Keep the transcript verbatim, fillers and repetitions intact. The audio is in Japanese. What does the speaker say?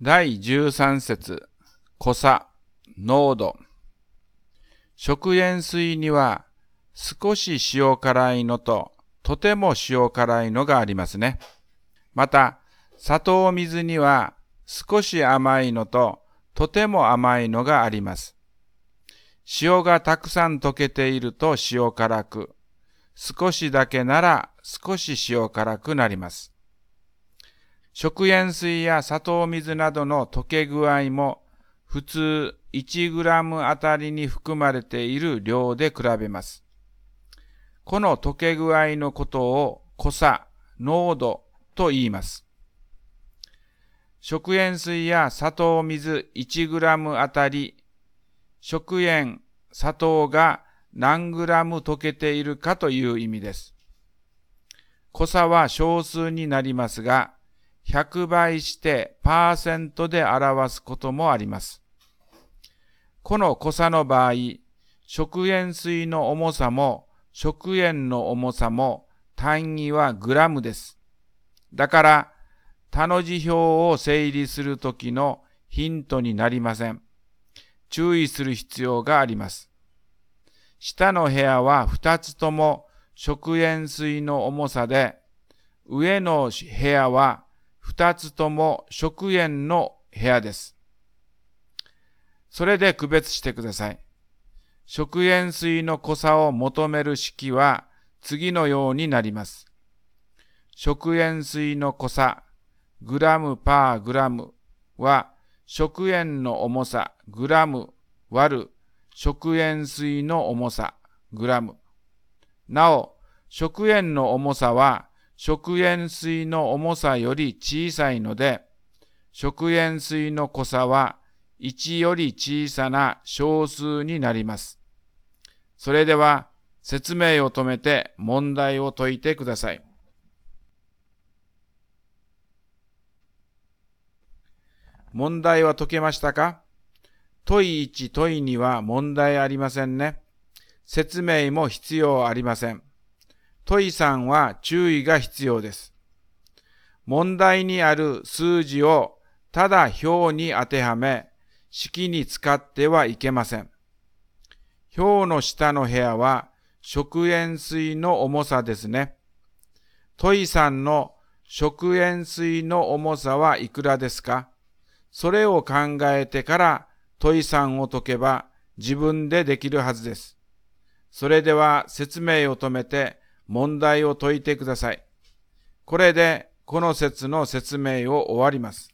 だいじゅうさん節、濃さ、濃度。食塩水には少し塩辛いのととても塩辛いのがありますね。また、砂糖水には少し甘いのととても甘いのがあります。塩がたくさん溶けていると塩辛く、少しだけなら少し塩辛くなります。食塩水や砂糖水などの溶け具合も普通いちグラムあたりに含まれている量で比べます。この溶け具合のことを濃さ、濃度と言います。食塩水や砂糖水いちグラムあたり、食塩、砂糖が何グラム溶けているかという意味です。濃さは小数になりますが、ひゃくばいしてパーセントで表すこともあります。この濃さの場合、食塩水の重さも食塩の重さも単位はグラムです。だから、他の字表を整理するときのヒントになりません。注意する必要があります。下の部屋はふたつとも食塩水の重さで、上の部屋はふたつとも食塩の部屋です。それで区別してください。食塩水の濃さを求める式は次のようになります。食塩水の濃さ、グラムパーグラムは食塩の重さ、グラム割る食塩水の重さ、グラム。なお、食塩の重さは食塩水の重さより小さいので、食塩水の濃さはいちより小さな小数になります。それでは説明を止めて問題を解いてください。問題は解けましたか？問いいち、問いには問題ありませんね。説明も必要ありません。問いさんは注意が必要です。問題にある数字をただ表に当てはめ、式に使ってはいけません。表の下の部屋は食塩水の重さですね。問いさんの食塩水の重さはいくらですか？それを考えてから問いさんを解けば自分でできるはずです。それでは説明を止めて問題を解いてください。これでこの節の説明を終わります。